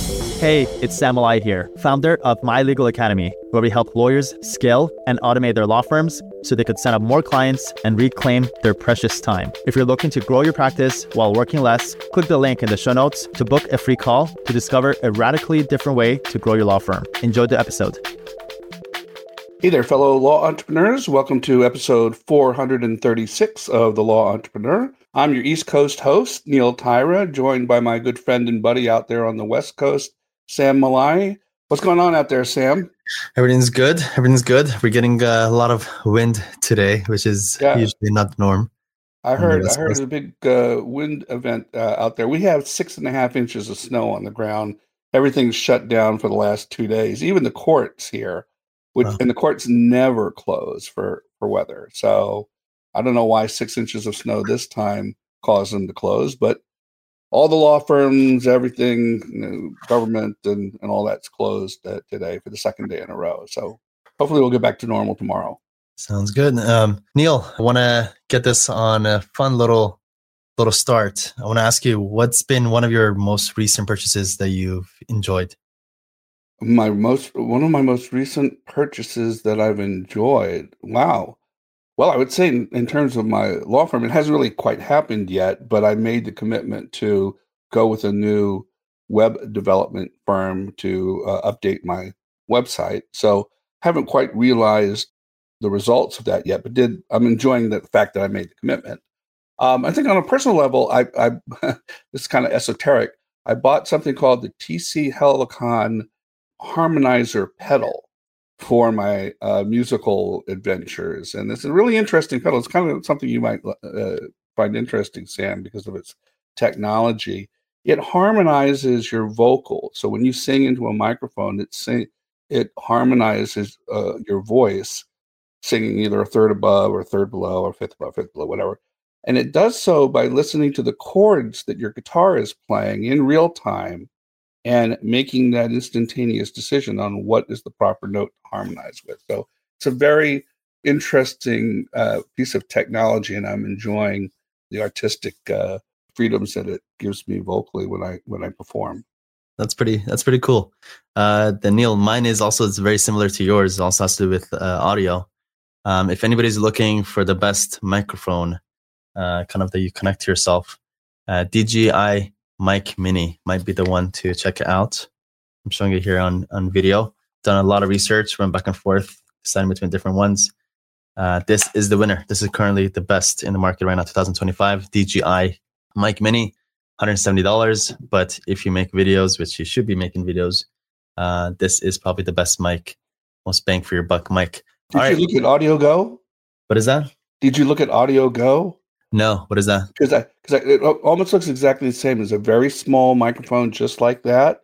Hey, it's Sam Malai here, founder of My Legal Academy, where we help lawyers scale and automate their law firms so they could sign up more clients and reclaim their precious time. If you're looking to grow your practice while working less, click the link in the show notes to book a free call to discover a radically different way to grow your law firm. Enjoy the episode. Hey there, fellow law entrepreneurs. Welcome to episode 436 of The Law Entrepreneur. I'm your East Coast host, Neil Tyra, joined by my good friend and buddy out there on the West Coast, Sam Malai. What's going on out there, Sam? Everything's good. We're getting a lot of wind today, which is usually not the norm. I heard there's a big wind event out there. We have 6.5 inches of snow on the ground. Everything's shut down for the last 2 days. Even the courts here, and the courts never close for weather. So I don't know why 6 inches of snow this time caused them to close, but all the law firms, everything, government, and all that's closed today for the second day in a row. So hopefully we'll get back to normal tomorrow. Sounds good. Neil, I want to get this on a fun little start. I want to ask you, what's been one of your most recent purchases that you've enjoyed? One of my most recent purchases that I've enjoyed. Wow. Well, I would say in terms of my law firm, it hasn't really quite happened yet, but I made the commitment to go with a new web development firm to update my website. So haven't quite realized the results of that yet, but I'm enjoying the fact that I made the commitment. I think on a personal level, I this is kind of esoteric. I bought something called the TC Helicon Harmonizer pedal for my musical adventures. And it's a really interesting pedal. It's kind of something you might find interesting, Sam, because of its technology. It harmonizes your vocal. So when you sing into a microphone, it harmonizes your voice, singing either a third above or a third below or fifth above, whatever. And it does so by listening to the chords that your guitar is playing in real time and making that instantaneous decision on what is the proper note to harmonize with. So it's a very interesting piece of technology, and I'm enjoying the artistic freedoms that it gives me vocally when I perform. That's pretty cool. Then Neil, mine is also very similar to yours. It also has to do with audio. If anybody's looking for the best microphone, kind of that you connect to yourself, DJI Mic Mini might be the one to check it out. I'm showing it here on video. Done a lot of research, went back and forth, deciding between different ones. This is the winner. This is currently the best in the market right now, 2025. DJI Mic Mini, $170. But if you make videos, which you should be making videos, this is probably the best mic, most bang for your buck mic. Did you look at Audio Go? What is that? Did you look at Audio Go? No, what is that? Because it almost looks exactly the same. It's a very small microphone, just like that.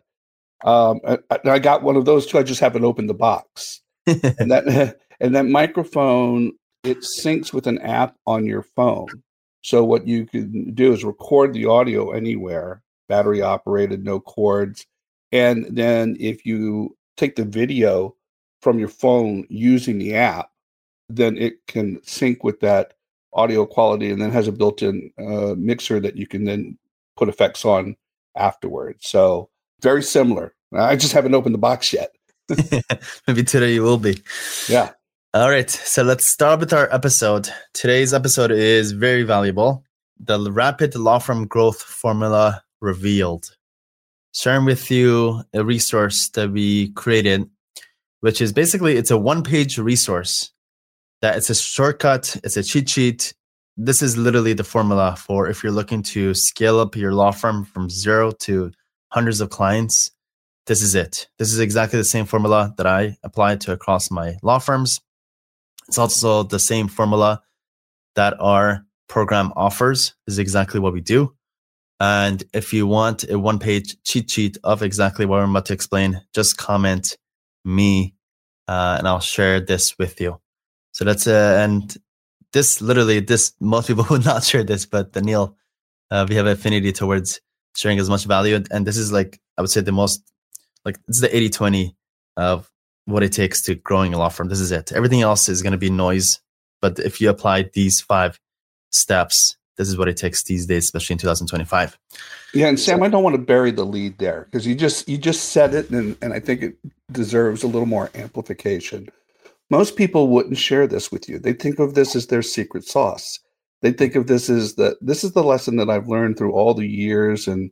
I got one of those too. I just haven't opened the box. and that microphone, it syncs with an app on your phone. So what you can do is record the audio anywhere, battery operated, no cords. And then if you take the video from your phone using the app, then it can sync with that audio quality, and then has a built-in mixer that you can then put effects on afterwards. So very similar. I just haven't opened the box yet. Maybe today you will be. Yeah. All right. So let's start with our episode. Today's episode is very valuable. The Rapid Law Firm Growth Formula Revealed. Sharing with you a resource that we created, which is basically, it's a one-page resource. That it's a shortcut, it's a cheat sheet. This is literally the formula for if you're looking to scale up your law firm from 0 to hundreds of clients. This is it. This is exactly the same formula that I applied to across my law firms. It's also the same formula that our program offers. This is exactly what we do. And if you want a one-page cheat sheet of exactly what I'm about to explain, just comment me and I'll share this with you. So that's and this most people would not share this, but Neil, we have affinity towards sharing as much value. And this is like, I would say the most, like it's the 80-20 of what it takes to growing a law firm. This is it. Everything else is going to be noise. But if you apply these 5 steps, this is what it takes these days, especially in 2025. Yeah, and Sam, I don't want to bury the lead there because you just said it, and I think it deserves a little more amplification. Most people wouldn't share this with you. They think of this as their secret sauce. They think of this as this is the lesson that I've learned through all the years and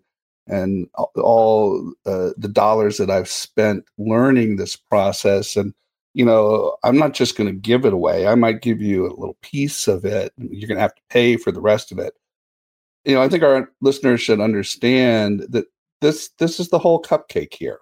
all the dollars that I've spent learning this process. And I'm not just going to give it away. I might give you a little piece of it. You're going to have to pay for the rest of it. I think our listeners should understand that this is the whole cupcake here.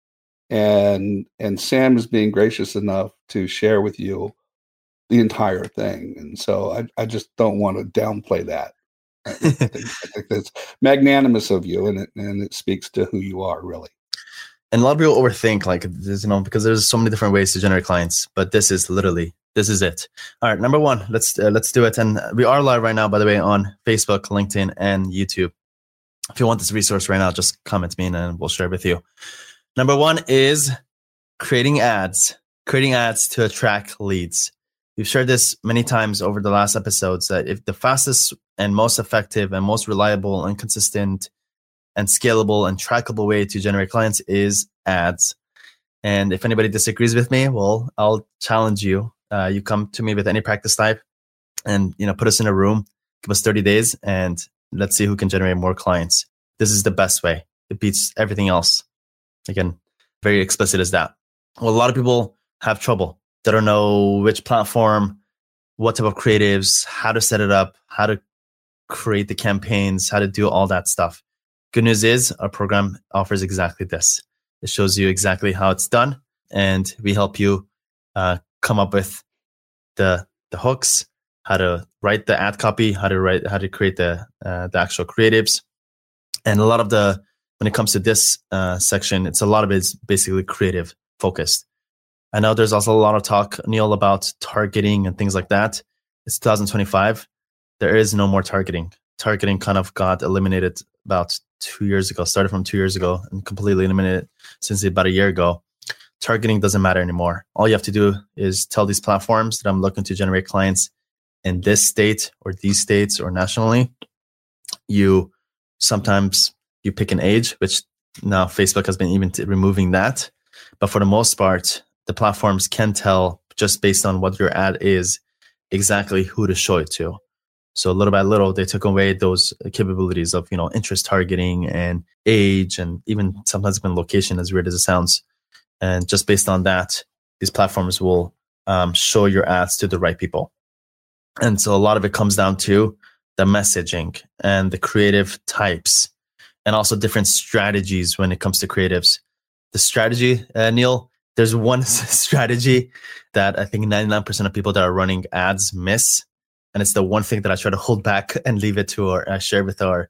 And Sam is being gracious enough to share with you the entire thing. And so I just don't want to downplay that. I think that's magnanimous of you, and it speaks to who you are, really. And a lot of people overthink like this, because there's so many different ways to generate clients, but this is it. All right, number one, let's do it. And we are live right now, by the way, on Facebook, LinkedIn, and YouTube. If you want this resource right now, just comment me and we'll share it with you. Number one is creating ads to attract leads. We've shared this many times over the last episodes that if the fastest and most effective and most reliable and consistent and scalable and trackable way to generate clients is ads. And if anybody disagrees with me, well, I'll challenge you. You come to me with any practice type and, put us in a room, give us 30 days, and let's see who can generate more clients. This is the best way. It beats everything else. Again, very explicit as that. Well, a lot of people have trouble. They don't know which platform, what type of creatives, how to set it up, how to create the campaigns, how to do all that stuff. Good news is our program offers exactly this. It shows you exactly how it's done, and we help you come up with the hooks, how to write the ad copy, how to create the actual creatives, and a lot of when it comes to this section, a lot of it is basically creative focused. I know there's also a lot of talk, Neil, about targeting and things like that. It's 2025. There is no more targeting. Targeting kind of got eliminated about 2 years ago, started from 2 years ago and completely eliminated since about a year ago. Targeting doesn't matter anymore. All you have to do is tell these platforms that I'm looking to generate clients in this state or these states or nationally. Sometimes you pick an age, which now Facebook has been even removing that. But for the most part, the platforms can tell just based on what your ad is exactly who to show it to. So little by little, they took away those capabilities of, interest targeting and age and even sometimes even location, as weird as it sounds. And just based on that, these platforms will show your ads to the right people. And so a lot of it comes down to the messaging and the creative types and also different strategies when it comes to creatives. The strategy, Neil, there's one strategy that I think 99% of people that are running ads miss. And it's the one thing that I try to hold back and leave it to or share with our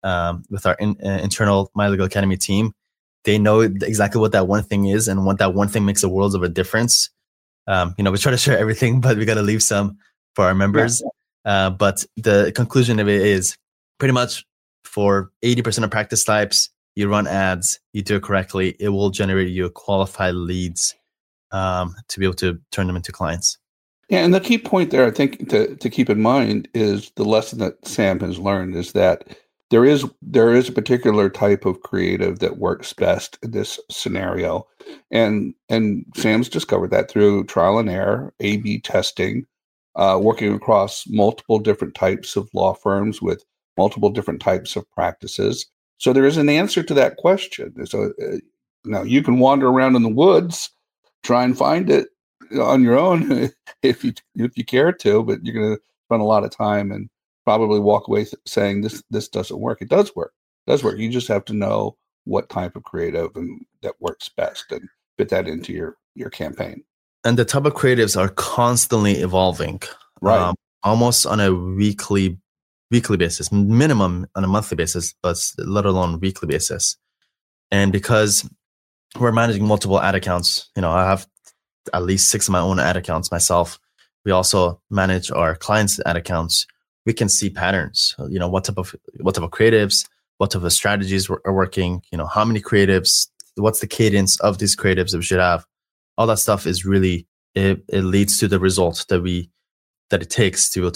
internal My Legal Academy team. They know exactly what that one thing is and what that one thing makes a world of a difference. We try to share everything, but we got to leave some for our members. Yeah. But the conclusion of it is pretty much for 80% of practice types, you run ads, you do it correctly, it will generate you qualified leads to be able to turn them into clients. Yeah, and the key point there, I think, to keep in mind is the lesson that Sam has learned is that there is a particular type of creative that works best in this scenario, and Sam's discovered that through trial and error, A/B testing, working across multiple different types of law firms with multiple different types of practices. So there is an answer to that question. So now you can wander around in the woods, try and find it on your own if you care to, but you're going to spend a lot of time and probably walk away saying this doesn't work. It does work. It does work. You just have to know what type of creative and that works best and fit that into your campaign. And the type of creatives are constantly evolving, right? Almost on a weekly basis, minimum on a monthly basis, but let alone weekly basis. And because we're managing multiple ad accounts, I have at least 6 of my own ad accounts myself. We also manage our clients' ad accounts. We can see patterns, what type of creatives, what type of strategies are working, how many creatives, what's the cadence of these creatives that we should have. All that stuff is really, it leads to the results that it takes to be able to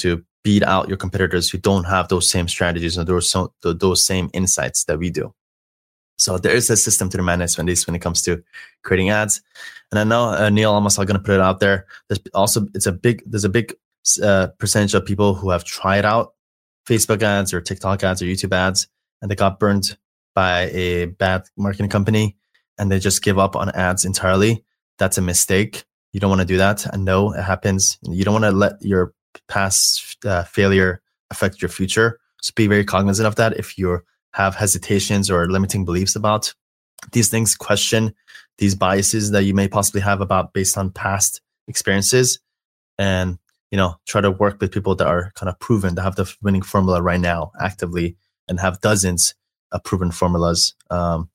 beat out your competitors who don't have those same strategies and those same insights that we do. So there is a system to the madness when it comes to creating ads. And I know Neil, I'm also going to put it out there. There's a big percentage of people who have tried out Facebook ads or TikTok ads or YouTube ads, and they got burned by a bad marketing company, and they just give up on ads entirely. That's a mistake. You don't want to do that. I know it happens. You don't want to let your past failure affect your future. So be very cognizant of that. If you have hesitations or limiting beliefs about these things, question these biases that you may possibly have about based on past experiences, and try to work with people that are kind of proven to have the winning formula right now actively and have dozens of proven formulas, and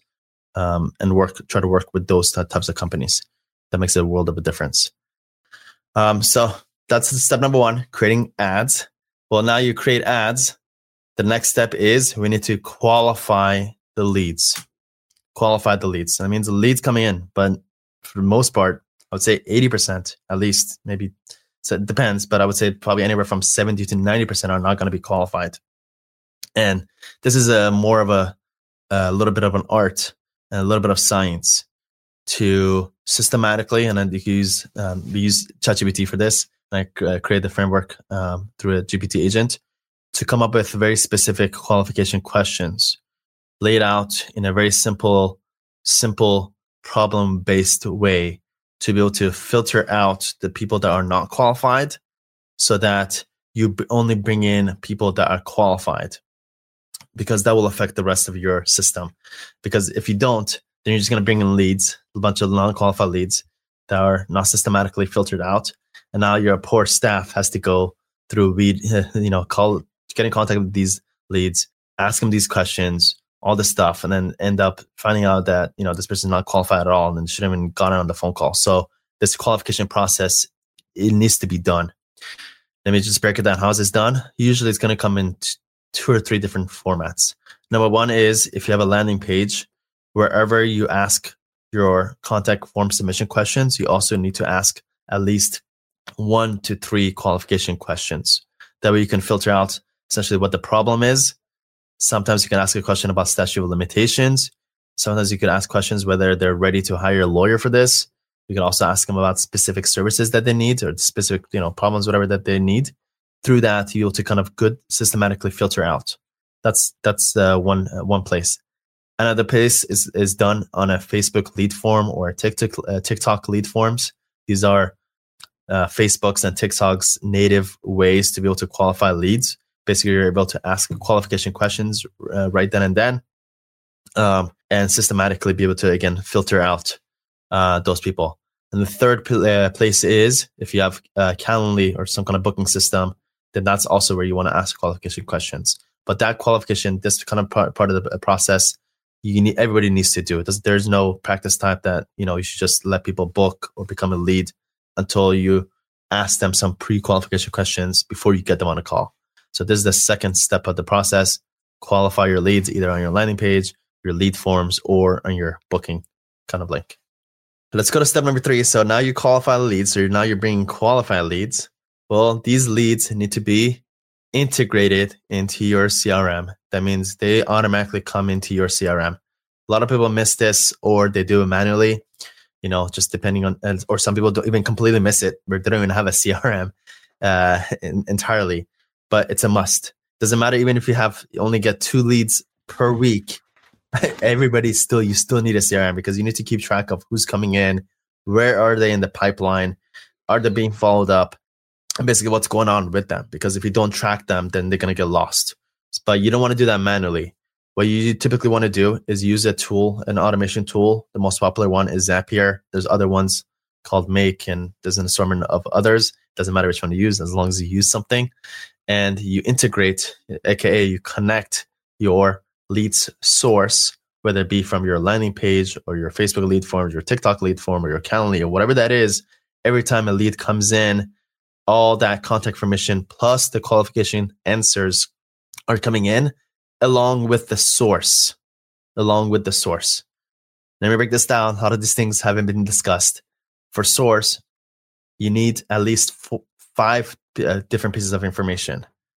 try to work with those types of companies. That makes a world of a difference. So that's step number one, creating ads. Well, now you create ads. The next step is we need to qualify the leads. That means the leads coming in, but for the most part, I would say 80% at least, maybe. So it depends, but I would say probably anywhere from 70 to 90% are not going to be qualified. And this is more of a little bit of an art and a little bit of science to systematically, and then we use ChatGPT for this. And I create the framework through a GPT agent to come up with very specific qualification questions laid out in a very simple problem-based way to be able to filter out the people that are not qualified so that you only bring in people that are qualified, because that will affect the rest of your system. Because if you don't, then you're just going to bring in leads, a bunch of non-qualified leads that are not systematically filtered out. And now your poor staff has to go through get in contact with these leads, ask them these questions, all this stuff, and then end up finding out that, this person is not qualified at all and shouldn't have even gotten on the phone call. So this qualification process, it needs to be done. Let me just break it down. How is this done? Usually it's going to come in 2 or 3 different formats. Number one is if you have a landing page, wherever you ask your contact form submission questions, you also need to ask at least 1 to 3 qualification questions. That way you can filter out essentially what the problem is. Sometimes you can ask a question about statute of limitations. Sometimes you could ask questions whether they're ready to hire a lawyer for this. You can also ask them about specific services that they need or specific, problems, whatever that they need. Through that, you'll to kind of good systematically filter out. That's one place. Another place is done on a Facebook lead form or a TikTok lead forms. These are Facebook's and TikTok's native ways to be able to qualify leads. Basically, you're able to ask qualification questions right then and then, and systematically be able to, again, filter out those people. And the third place is if you have Calendly or some kind of booking system, then that's also where you want to ask qualification questions. But that qualification, this kind of part of the process, everybody needs to do it. There's no practice type that you should just let people book or become a lead until you ask them some pre-qualification questions before you get them on a call. So this is the second step of the process. Qualify your leads either on your landing page, your lead forms, or on your booking kind of link. Let's go to step number 3. So now you qualify the leads. So now you're bringing qualified leads. Well, these leads need to be integrated into your CRM. That means they automatically come into your CRM. A lot of people miss this, or they do it manually, just depending on, or some people don't even completely miss it, where they don't even have a CRM entirely. But it's a must. Doesn't matter even if you only get 2 leads per week. You still need a CRM, because you need to keep track of who's coming in, where are they in the pipeline, are they being followed up, and basically what's going on with them. Because if you don't track them, then they're going to get lost. But you don't want to do that manually. What you typically want to do is use a tool, an automation tool. The most popular one is Zapier. There's other ones called Make, and there's an assortment of others. Doesn't matter which one you use, as long as you use something. And you integrate, aka you connect your leads source, whether it be from your landing page or your Facebook lead form, your TikTok lead form, or your Calendly, or whatever that is. Every time a lead comes in, all that contact information plus the qualification answers are coming in along with the source. Let me break this down. A lot of these things haven't been discussed. For source, you need at least 5 different pieces of information.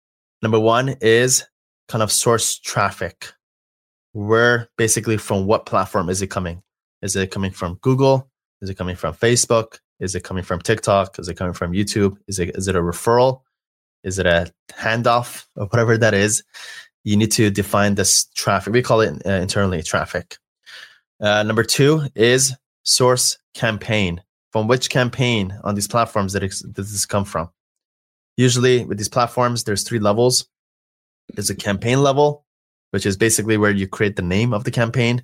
Number one is kind of source traffic. Where basically from what platform is it coming? Is it coming from Google? Is it coming from Facebook? Is it coming from TikTok? Is it coming from YouTube? Is it a referral? Is it a handoff or whatever that is? You need to define this traffic. We call it internally traffic. Number two is source campaign. From which campaign on these platforms does this come from? Usually with these platforms, there's 3 levels. There's a campaign level, which is basically where you create the name of the campaign.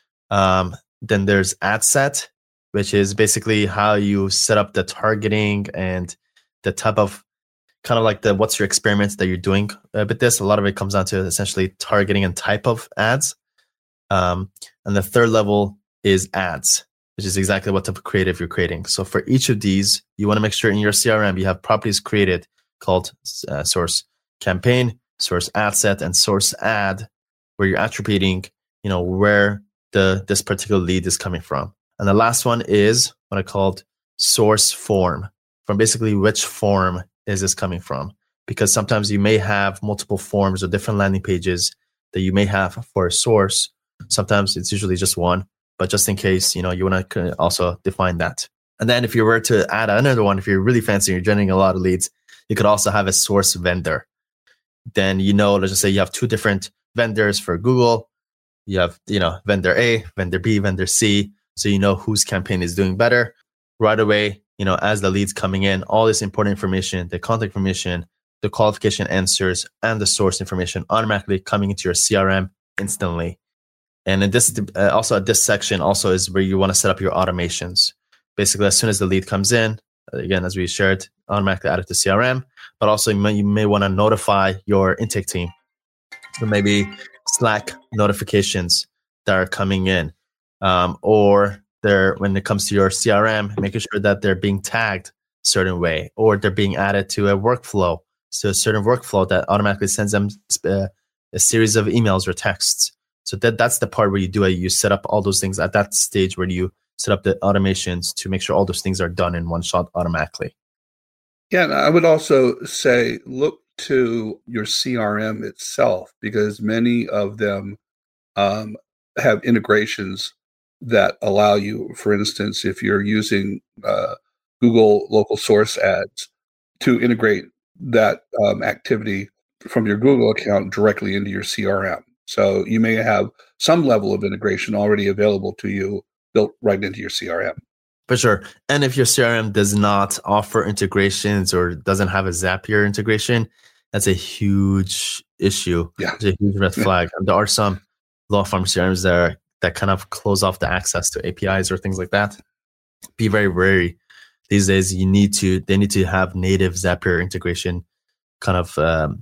Then there's ad set, which is basically how you set up the targeting and the type of kind of like what's your experiments that you're doing with this. A lot of it comes down to essentially targeting and type of ads. And the third level is ads, which is exactly what type of creative you're creating. So for each of these, you want to make sure in your CRM, you have properties created called source campaign, source ad set, and source ad, where you're attributing, where this particular lead is coming from. And the last one is what I called source form, from basically which form is this coming from? Because sometimes you may have multiple forms or different landing pages that you may have for a source. Sometimes it's usually just one, but just in case, you want to also define that. And then if you were to add another one, if you're really fancy and you're generating a lot of leads, you could also have a source vendor. Then, let's just say you have 2 different vendors for Google. You have, vendor A, vendor B, vendor C. So you know whose campaign is doing better right away. As the leads coming in, all this important information, the contact information, the qualification answers, and the source information automatically coming into your CRM instantly. And in this, also at this section also is where you want to set up your automations. Basically, as soon as the lead comes in, again, as we shared, automatically add it to CRM, but also you may want to notify your intake team. So maybe Slack notifications that are coming in, or when it comes to your CRM, making sure that they're being tagged a certain way, or they're being added to a workflow. So a certain workflow that automatically sends them a series of emails or texts. So that's the part where you do it. You set up all those things at that stage where you set up the automations to make sure all those things are done in one shot automatically. Yeah, and I would also say look to your CRM itself, because many of them have integrations that allow you, for instance, if you're using Google local source ads, to integrate that activity from your Google account directly into your CRM. So you may have some level of integration already available to you built right into your CRM. For sure. And if your CRM does not offer integrations or doesn't have a Zapier integration, that's a huge issue. Yeah. It's a huge red flag. And there are some law firm CRMs that kind of close off the access to APIs or things like that. Be very wary. These days, they need to have native Zapier integration kind of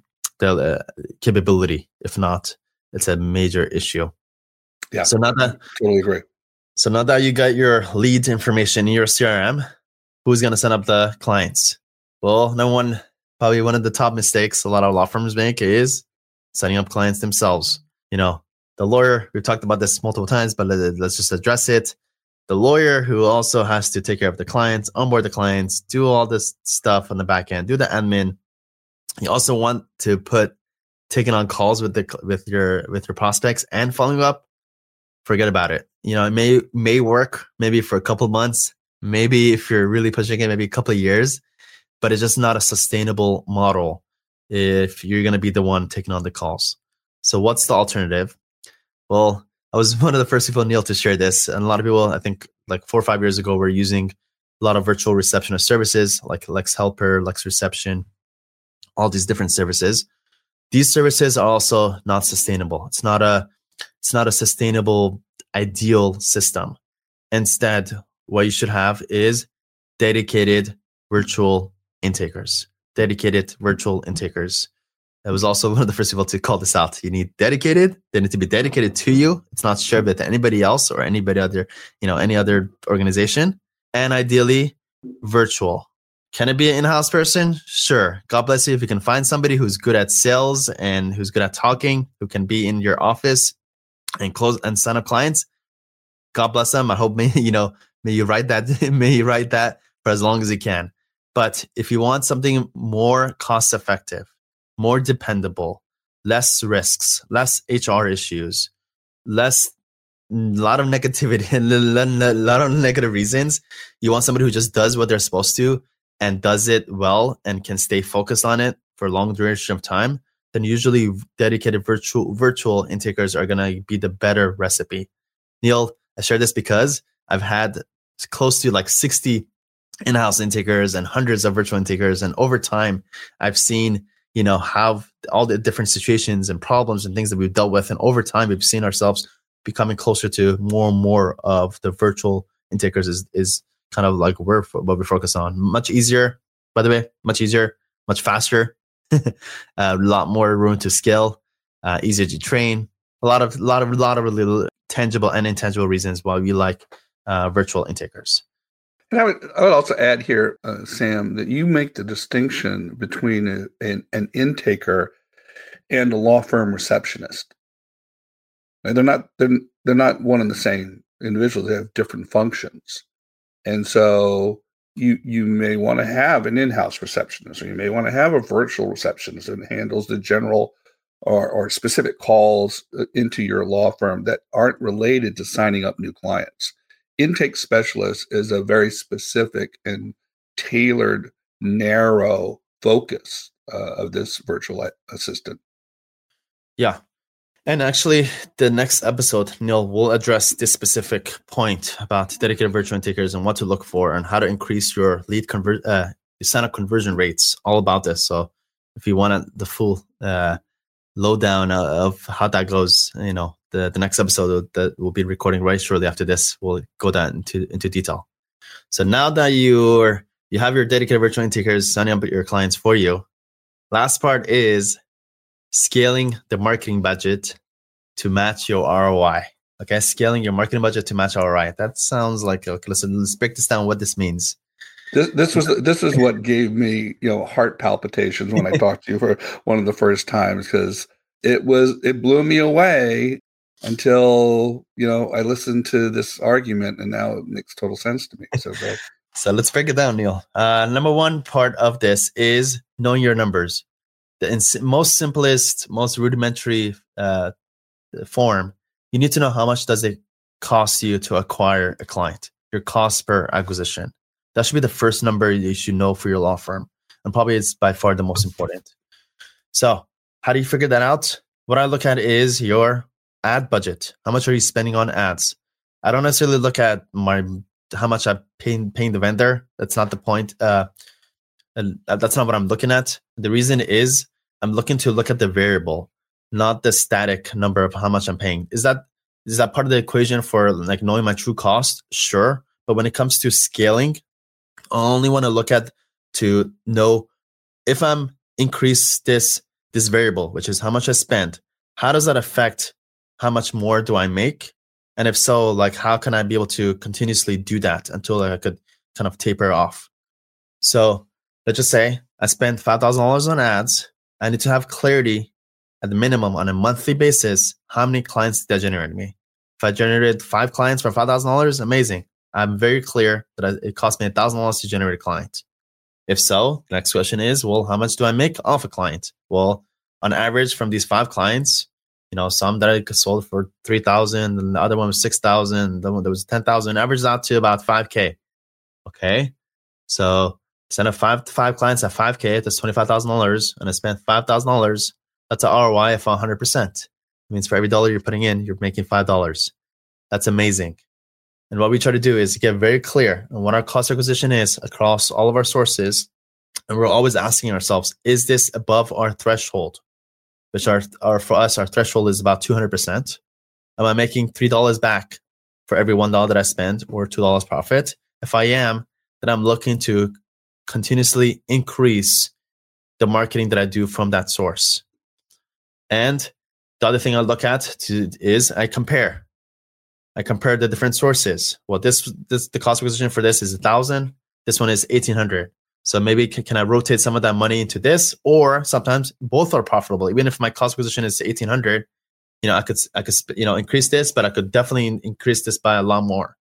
capability. If not, it's a major issue. Yeah. So now that totally agree. So now that you got your lead information in your CRM, who's going to set up the clients? Well, probably one of the top mistakes a lot of law firms make is setting up clients themselves. The lawyer, we've talked about this multiple times, but let's just address it. The lawyer who also has to take care of the clients, onboard the clients, do all this stuff on the back end, do the admin. You also want to taking on calls with your prospects and following up. Forget about it. It may work maybe for a couple of months, maybe if you're really pushing it, maybe a couple of years, but it's just not a sustainable model if you're going to be the one taking on the calls. So what's the alternative? Well, I was one of the first people, Neil, to share this. And a lot of people, I think like 4 or 5 years ago, were using a lot of virtual receptionist services like Lex Helper, Lex Reception, all these different services. These services are also not sustainable. It's not a sustainable, ideal system. Instead, what you should have is dedicated virtual intakers. I was also one of the first people to call this out. You need dedicated. They need to be dedicated to you. It's not shared with anybody else or anybody other, any other organization. And ideally, virtual. Can it be an in-house person? Sure. God bless you if you can find somebody who's good at sales and who's good at talking, who can be in your office and close and sign up clients. God bless them. I hope may you write that for as long as you can. But if you want something more cost effective, more dependable, less risks, less HR issues, less lot of negativity and a lot of negative reasons. You want somebody who just does what they're supposed to and does it well and can stay focused on it for a long duration of time. Then usually dedicated virtual intakers are going to be the better recipe. Neil, I share this because I've had close to like 60 in-house intakers and hundreds of virtual intakers. And over time, I've seen, how all the different situations and problems and things that we've dealt with. And over time, we've seen ourselves becoming closer to more and more of the virtual intakers is kind of like what we focus on. Much easier, by the way, much easier, much faster, a lot more room to scale, easier to train. A lot of really tangible and intangible reasons why we like virtual intakers. And I would also add here, Sam, that you make the distinction between an intaker and a law firm receptionist. And they're not one and the same individuals. They have different functions, and so you may want to have an in-house receptionist, or you may want to have a virtual receptionist that handles the general or specific calls into your law firm that aren't related to signing up new clients. Intake specialist is a very specific and tailored, narrow focus of this virtual assistant. Yeah. And actually, the next episode, Neil, will address this specific point about dedicated virtual intakers and what to look for and how to increase your lead sign-up conversion rates. All about this. So, if you want the full lowdown of how that goes, the next episode that we'll be recording right shortly after this, we'll go down into detail. So now that you have your dedicated virtual intakers signing up your clients for you, last part is scaling the marketing budget to match your ROI. Okay, scaling your marketing budget to match ROI. That sounds like, okay, let's break this down, what this means. This is what gave me, heart palpitations when I talked to you for one of the first times, because it blew me away until, I listened to this argument, and now it makes total sense to me. So let's break it down, Neil. Number one part of this is knowing your numbers. The most simplest, most rudimentary form, you need to know how much does it cost you to acquire a client, your cost per acquisition. That should be the first number you should know for your law firm. And probably it's by far the most important. So how do you figure that out? What I look at is your ad budget. How much are you spending on ads? I don't necessarily look at how much I'm paying the vendor. That's not the point. And that's not what I'm looking at. The reason is I'm looking at the variable, not the static number of how much I'm paying. Is that part of the equation for like knowing my true cost? Sure. But when it comes to scaling, I only want to look at to know if I'm increase this variable, which is how much I spend. How does that affect how much more do I make? And if so, like how can I be able to continuously do that until I could kind of taper off? So let's just say I spent $5,000 on ads. I need to have clarity at the minimum on a monthly basis. How many clients did that generate me? If I generated 5 clients for $5,000, amazing. I'm very clear that it cost me $1,000 to generate a client. If so, the next question is, well, how much do I make off a client? Well, on average from these 5 clients, some that I sold for $3,000 and the other one was $6,000. The one that was $10,000, averaged out to about $5,000. Okay. So instead of five clients at $5,000, that's $25,000, and I spent $5,000. That's an ROI of 100%. It means for every dollar you're putting in, you're making $5. That's amazing. And what we try to do is get very clear on what our cost acquisition is across all of our sources. And we're always asking ourselves, is this above our threshold? Which are for us, our threshold is about 200%. Am I making $3 back for every $1 that I spend, or $2 profit? If I am, then I'm looking to continuously increase the marketing that I do from that source. And the other thing I look at is I compare the different sources. Well, the cost acquisition for this is $1,000. This one is $1,800. So maybe can I rotate some of that money into this, or sometimes both are profitable. Even if my cost acquisition is $1,800, I could increase this, but I could definitely increase this by a lot more.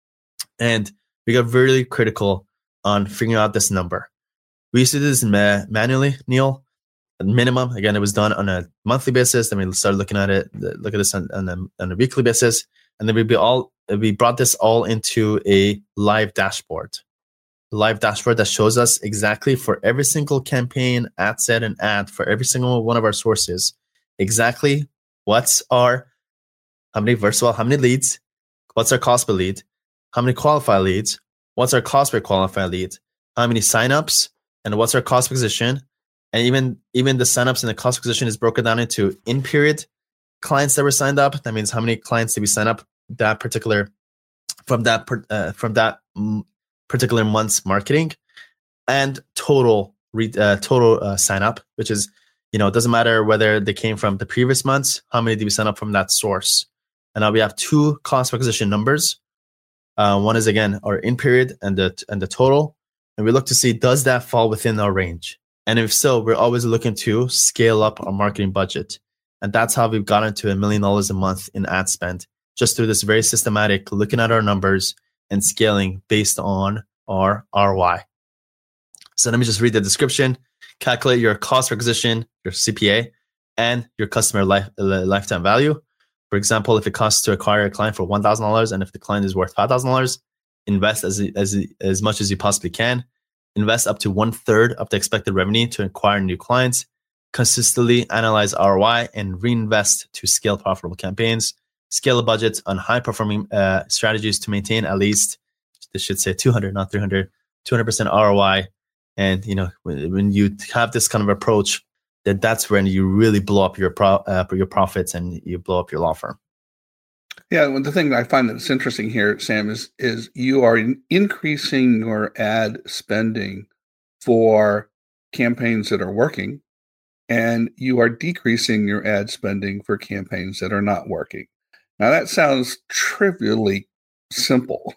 And we got really critical on figuring out this number. We used to do this manually, Neil. minimum. Again, it was done on a monthly basis. Then we started looking at it, look at this on a weekly basis. And then we brought this all into a live dashboard. Live dashboard that shows us exactly for every single campaign, ad set, and ad for every single one of our sources, exactly how many leads, what's our cost per lead, how many qualified leads, what's our cost per qualified lead, how many signups, and what's our cost per acquisition. And even the signups and the cost per acquisition is broken down into in-period clients that were signed up. That means how many clients did we sign up from that particular month's marketing, and total sign up, which is, it doesn't matter whether they came from the previous months, how many did we sign up from that source. And now we have two cost per acquisition numbers. One is, again, our in period and the total. And we look to see, does that fall within our range? And if so, we're always looking to scale up our marketing budget. And that's how we've gotten to $1 million a month in ad spend, just through this very systematic looking at our numbers and scaling based on our ROI. So let me just read the description. Calculate your cost per acquisition, your CPA, and your customer lifetime value. For example, if it costs to acquire a client for $1,000, and if the client is worth $5,000, invest as much as you possibly can. Invest up to 1/3 of the expected revenue to acquire new clients. Consistently analyze ROI and reinvest to scale profitable campaigns. Scale the budget on high-performing strategies to maintain at least, this should say 200, not 300, 200% ROI. And when you have this kind of approach, that's when you really blow up your profits and you blow up your law firm. Yeah, well, the thing that I find that's interesting here, Sam, is you are increasing your ad spending for campaigns that are working, and you are decreasing your ad spending for campaigns that are not working. Now, that sounds trivially simple,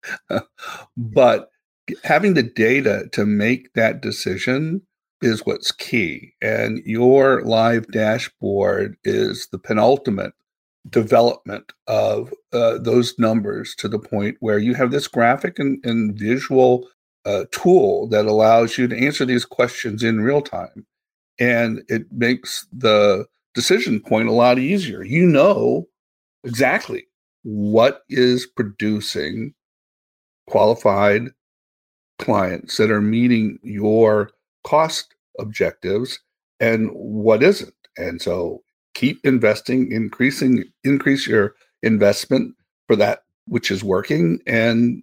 but having the data to make that decision is what's key. And your live dashboard is the penultimate development of those numbers, to the point where you have this graphic and visual tool that allows you to answer these questions in real time. And it makes the decision point a lot easier. You know exactly what is producing qualified clients that are meeting your cost objectives and what isn't. And so keep investing, increase your investment for that which is working, and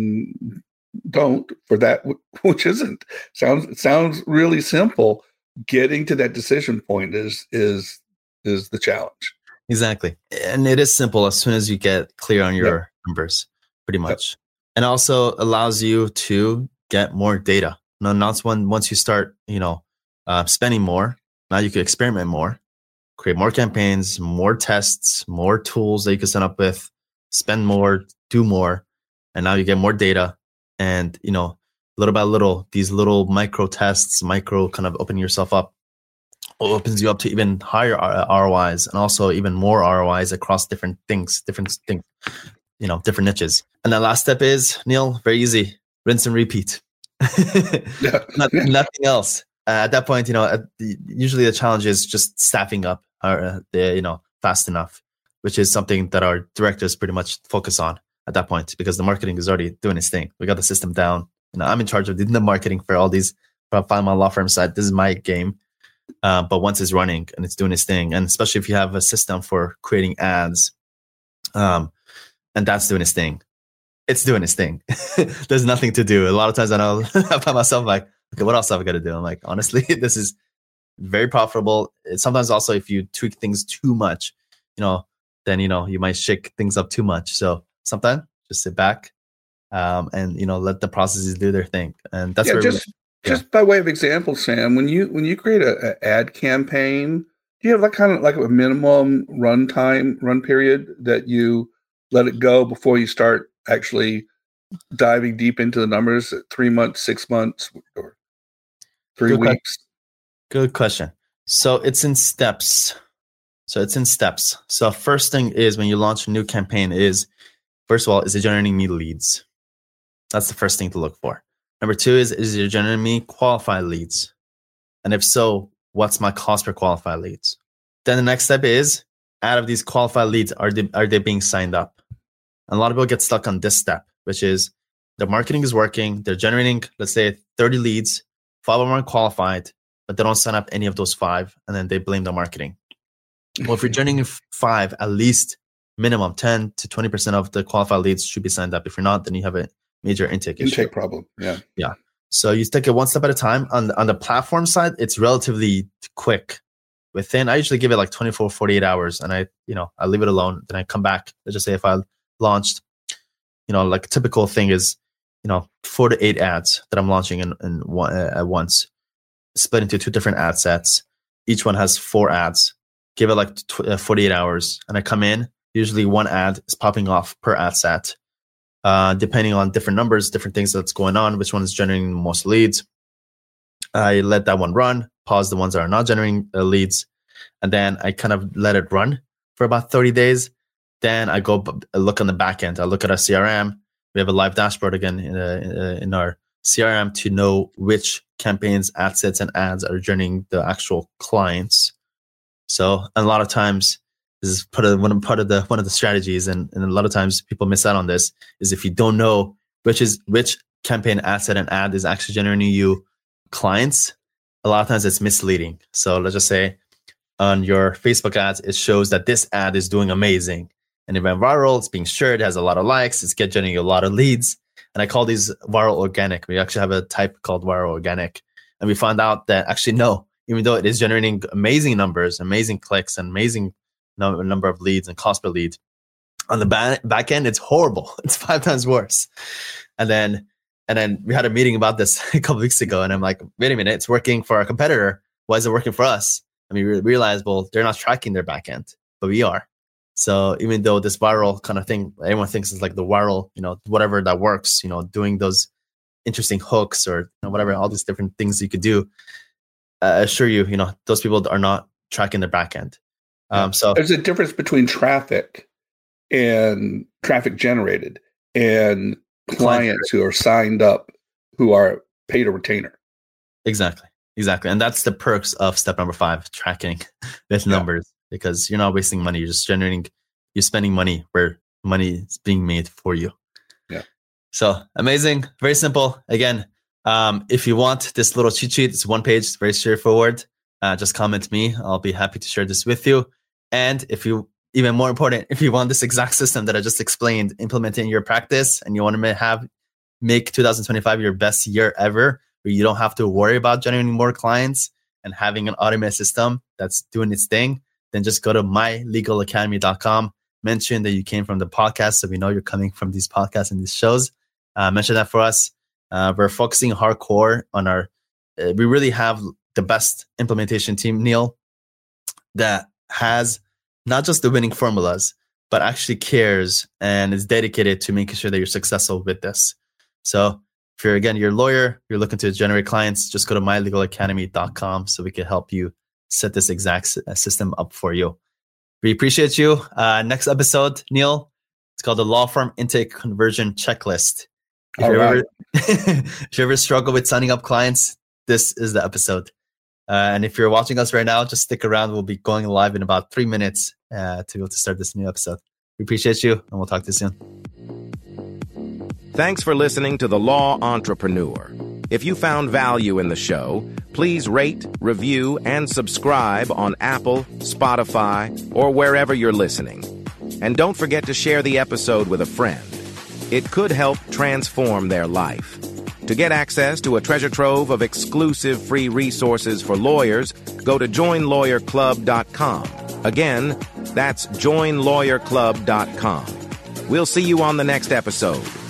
don't for that which isn't. Sounds really simple. Getting to that decision point is the challenge. Exactly. And it is simple as soon as you get clear on your numbers, pretty much. Yep. And also allows you to get more data. Now, once you start, spending more, now you can experiment more, create more campaigns, more tests, more tools that you can set up with, spend more, do more. And now you get more data. And, little by little, these little micro tests, kind of opening yourself up, opens you up to even higher ROIs, and also even more ROIs across different things, different niches. And the last step is, Neil, very easy, rinse and repeat. Nothing else. At that point, usually the challenge is just staffing up, fast enough, which is something that our directors pretty much focus on at that point, because the marketing is already doing its thing. We got the system down. I'm in charge of the marketing for all these, from my law firm side. This is my game. But once it's running and it's doing its thing, and especially if you have a system for creating ads, and that's doing its thing, it's doing its thing. There's nothing to do. A lot of times I know I find myself like, okay, what else have I got to do? I'm like, honestly, this is very profitable. Sometimes also, if you tweak things too much, then, you might shake things up too much. So sometimes just sit back, and, let the processes do their thing. And that's just by way of example, Sam, when you create an ad campaign, do you have like a minimum run period that you let it go before you start actually diving deep into the numbers? 3 months, 6 months, or 3 weeks? Good question. So it's in steps. So first thing is, when you launch a new campaign, is, first of all, is it generating me leads? That's the first thing to look for. Number two is it generating me qualified leads? And if so, what's my cost per qualified leads? Then the next step is, out of these qualified leads, are they being signed up? And a lot of people get stuck on this step, which is the marketing is working. They're generating, let's say, 30 leads, 5 of them are qualified, but they don't sign up any of those 5, and then they blame the marketing. Well, if you're generating 5, at least minimum 10 to 20% of the qualified leads should be signed up. If you're not, then you have a major intake issue. Problem. Yeah. Yeah. So you take it one step at a time. On the platform side, it's relatively quick. I usually give it like 24, 48 hours, and I leave it alone. Then I come back. Let's just say if I launched, like a typical thing is, 4 to 8 ads that I'm launching at once, split into 2 different ad sets. Each one has 4 ads. Give it like 48 hours, and I come in. Usually 1 ad is popping off per ad set, depending on different numbers, different things that's going on, which one is generating the most leads. I let that one run, pause the ones that are not generating leads, and then I kind of let it run for about 30 days. Then I go look on the back end. I look at our CRM. We have a live dashboard again in our CRM to know which campaigns, ad sets, and ads are generating the actual clients. So a lot of times, this is one of the strategies, and a lot of times people miss out on this, is if you don't know which campaign, asset, and ad is actually generating you clients, a lot of times it's misleading. So let's just say on your Facebook ads, it shows that this ad is doing amazing, and it went viral, it's being shared, it has a lot of likes, it's generating a lot of leads. And I call these viral organic. We actually have a type called viral organic. And we found out that actually no, even though it is generating amazing numbers, amazing clicks, and amazing number of leads and cost per lead, on the back end, it's horrible. It's 5 times worse. And then we had a meeting about this a couple of weeks ago, and I'm like, wait a minute, it's working for our competitor. Why is it working for us? And we realized, well, they're not tracking their back end, but we are. So even though this viral kind of thing, everyone thinks it's like the viral, whatever that works, doing those interesting hooks or whatever, all these different things you could do. I assure you, those people are not tracking their back end. So there's a difference between traffic and traffic generated and clients who are signed up, who are paid a retainer. Exactly. And that's the perks of step number 5, tracking with numbers, because you're not wasting money. You're just you're spending money where money is being made for you. Yeah. So amazing. Very simple. Again, if you want this little cheat sheet, it's 1 page. It's very straightforward. Just comment me. I'll be happy to share this with you. And even more important, if you want this exact system that I just explained, implemented in your practice, and you want to make 2025 your best year ever, where you don't have to worry about generating more clients and having an automated system that's doing its thing, then just go to mylegalacademy.com. Mention that you came from the podcast, so we know you're coming from these podcasts and these shows. Mention that for us. We're focusing hardcore on we really have the best implementation team, Neil, that has not just the winning formulas, but actually cares and is dedicated to making sure that you're successful with this. So if you're a lawyer, you're looking to generate clients, just go to mylegalacademy.com so we can help you set this exact system up for you. We appreciate you. Next episode, Neil, it's called the Law Firm Intake Conversion Checklist. If you ever struggle with signing up clients, this is the episode. And if you're watching us right now, just stick around. We'll be going live in about 3 minutes to be able to start this new episode. We appreciate you, and we'll talk to you soon. Thanks for listening to The Law Entrepreneur. If you found value in the show, please rate, review, and subscribe on Apple, Spotify, or wherever you're listening. And don't forget to share the episode with a friend. It could help transform their life. To get access to a treasure trove of exclusive free resources for lawyers, go to joinlawyerclub.com. Again, that's joinlawyerclub.com. We'll see you on the next episode.